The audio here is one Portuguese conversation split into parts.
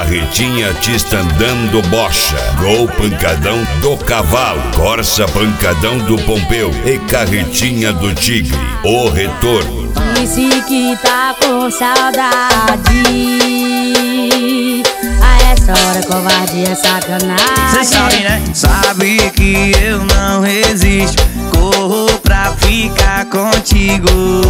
Carretinha Tista andando bocha, Gol pancadão do cavalo, Corsa pancadão do Pompeu e Carretinha do Tigre, o retorno. Disse que tá com saudade, a essa hora covardia é sacanagem. Cê sabe, né? Sabe que eu não resisto, corro pra ficar contigo.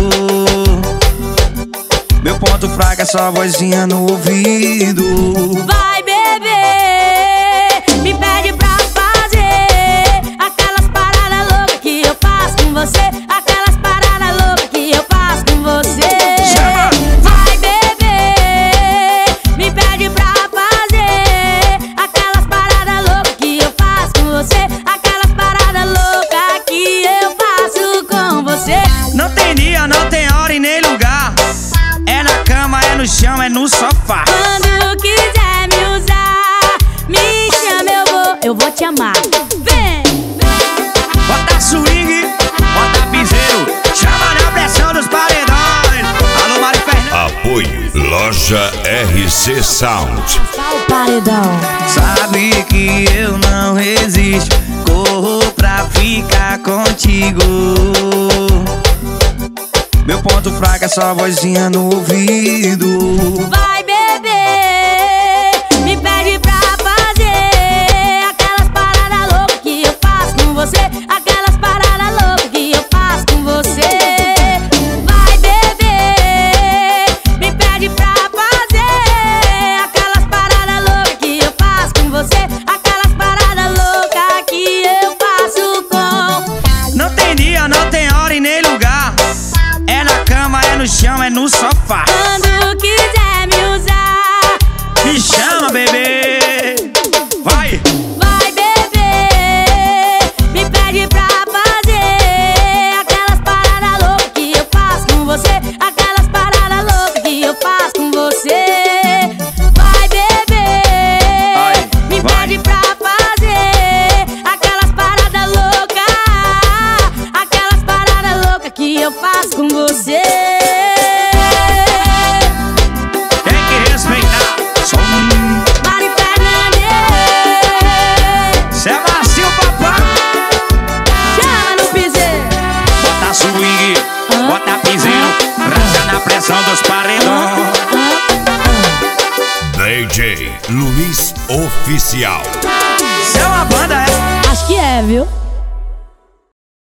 Meu ponto fraco é só vozinha no ouvido. Vai beber, me pede pra fazer aquelas paradas loucas que eu faço com você, aquelas paradas loucas que eu faço com você. Vai beber, me pede pra fazer aquelas paradas loucas que eu faço com você, aquelas paradas loucas que eu faço com você. Não tem dia, não tem hora e nem lugar, é na cama, é no chão, é no sofá. Quando quiser me usar, me chama, eu vou te amar. Vem! Bota swing, bota piseiro, chama na pressão dos paredões. Alô, Mari Fernandes. Apoio Loja RC Sound. Só o paredão. Sabe que eu não resisto, corro pra ficar contigo. Meu ponto fraco é só vozinha no ouvido. Vai beber, me pede pra fazer aquelas paradas loucas que eu faço com você, aquelas paradas loucas que eu faço com você. Vai beber, me pede pra fazer aquelas paradas loucas que eu faço com você, aquelas paradas loucas que eu faço com. Não tem dia, não tem hora e nem lugar, é na cama, é no chão, é no sofá. Quando quiser me usar, Me chama, bebê. Vai! vai beber, me pede pra fazer aquelas paradas loucas que eu faço com você, aquelas paradas loucas que eu faço com você. Vai beber, me vai. pede pra fazer aquelas paradas loucas que eu faço com você. Tem que respeitar. Som. Mari Fernandes, Cê é macio, papai. chama no piseiro. Bota swing, bota piseiro, rasga na pressão dos paredões. DJ Luiz Oficial. Cê é uma banda, é? Acho que é, viu?